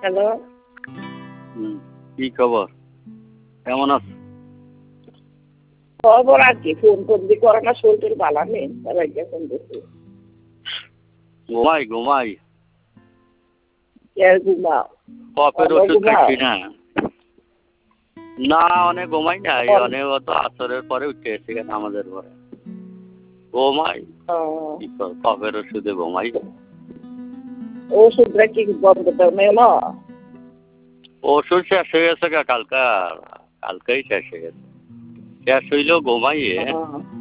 Hello. কি খবর? কেমন আছো? খবর আর কি, ফোন টোন করে না, শরীর ভালো নেই, সবাইকে ফোন দিচ্ছি। ঘুমাই। ঘুমাও? কফের ওষুধ খাচ্ছি না। না, অনেক ঘুমাই নাই, অনেক অত আসরের পরে উঠে এসে গেছে আমাদের পরে ঘুমাই। কি কফের ওষুধে ঘুমাই। ওষুধটা কি বন্ধ করবে না? ওষুধ শেষ হয়ে গেছে কালকেই শেষ হয়ে গেছে। শেষ হইলেও ঘুমাই।